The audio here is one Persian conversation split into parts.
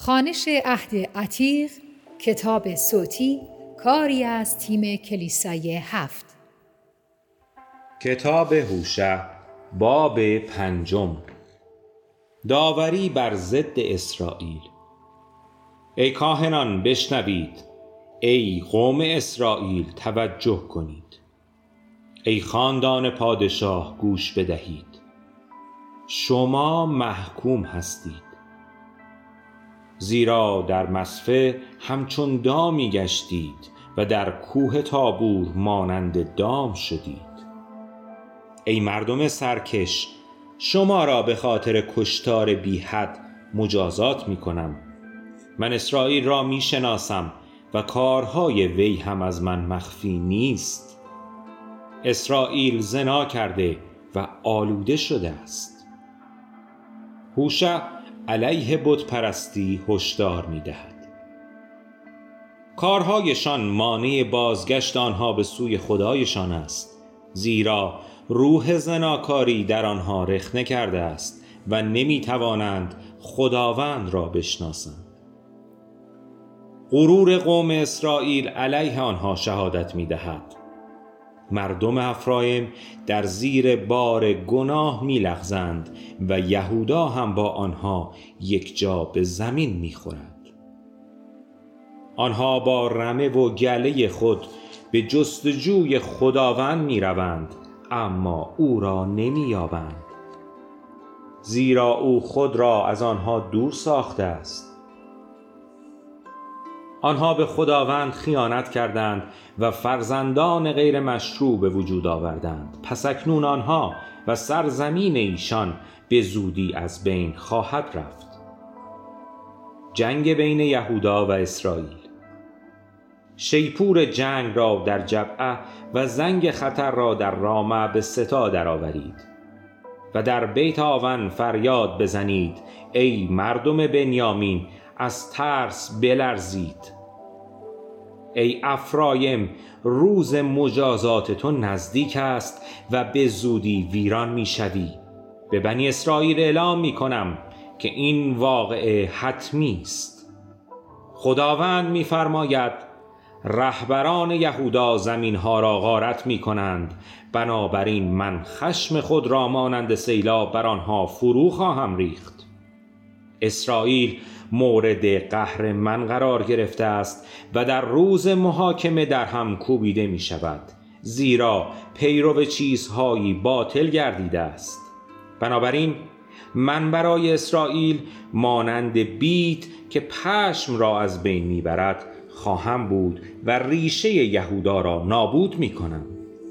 خوانش عهد عتیق، کتاب صوتی، کاری از تیم کلیسای 7. کتاب هوشع، باب 5. داوری بر ضد اسرائیل. ای کاهنان بشنوید، ای قوم اسرائیل توجه کنید، ای خاندان پادشاه گوش بدهید. شما محکوم هستید، زیرا در مصفه همچون دامی گشتید و در کوه تابور مانند دام شدید. ای مردم سرکش، شما را به خاطر کشتار بی حد مجازات می کنم. من اسرائیل را می شناسم و کارهای وی هم از من مخفی نیست. اسرائیل زنا کرده و آلوده شده است. هوشع علیه بت پرستی هشدار می دهد. کارهایشان مانع بازگشت آنها به سوی خدایشان است، زیرا روح زناکاری در آنها رخنه کرده است و نمی توانند خداوند را بشناسند. غرور قوم اسرائیل علیه آنها شهادت می دهد. مردم افرایم در زیر بار گناه می لغزند و یهودا هم با آنها یک جا به زمین می خورد. آنها با رمه و گله خود به جستجوی خداوند می روند، اما او را نمی یابند، زیرا او خود را از آنها دور ساخته است. آنها به خداوند خیانت کردند و فرزندان غیر مشروع به وجود آوردند. پس اکنون آنها و سرزمین ایشان به زودی از بین خواهد رفت. جنگ بین یهودا و اسرائیل. شیپور جنگ را در جبعه و زنگ خطر را در رامه به ستا درآورید و در بیت آون فریاد بزنید. ای مردم بنیامین، از ترس بلرزید. ای افرایم، روز مجازات تو نزدیک است و به زودی ویران می شوی. به بنی اسرائیل اعلام می کنم که این واقعه حتمی است. خداوند می فرماید رهبران یهودا زمین ها را غارت می کنند، بنابراین من خشم خود را مانند سیلاب بر آنها فرو خواهم ریخت. اسرائیل مورد قهر من قرار گرفته است و در روز محاکمه در هم کوبیده می شود، زیرا پیرو چیزهایی باطل گردیده است. بنابراین من برای اسرائیل مانند بید که پشم را از بین می برد خواهم بود و ریشه یهودا را نابود می کنم.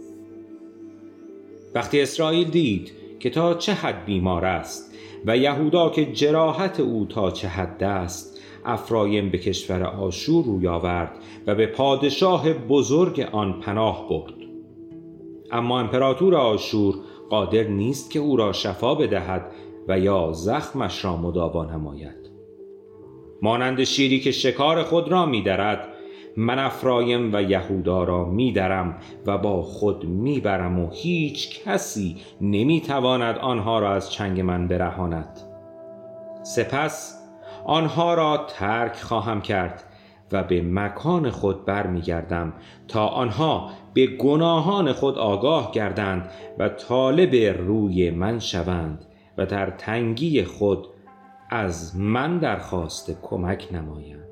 وقتی اسرائیل دید که تا چه حد بیمار است و یهودا که جراحت او تا چه حد است، افرایم به کشور آشور روی آورد و به پادشاه بزرگ آن پناه برد. اما امپراتور آشور قادر نیست که او را شفا بدهد و یا زخمش را مداوا نماید. مانند شیری که شکار خود را می‌درد، من افرایم و یهودا را می‌درم و با خود می‌برم و هیچ کسی نمی‌تواند آنها را از چنگ من برهاند. سپس آنها را ترک خواهم کرد و به مکان خود برمیگردم تا آنها به گناهان خود آگاه گردند و طالب روی من شوند و در تنگی خود از من درخواست کمک نمایند.